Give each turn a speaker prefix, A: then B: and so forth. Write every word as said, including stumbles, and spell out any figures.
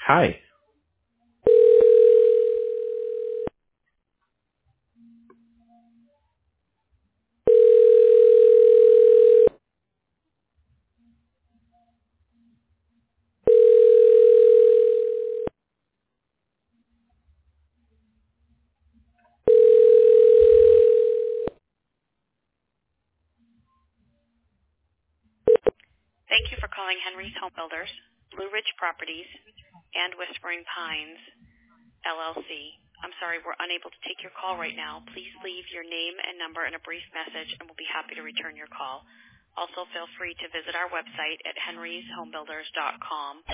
A: Hi.
B: Thank you for calling Henry's Home Builders, Blue Ridge Properties, and Whispering Pines, L L C. I'm sorry, we're unable to take your call right now. Please leave your name and number in a brief message, and we'll be happy to return your call. Also, feel free to visit our website at henrys home builders dot com.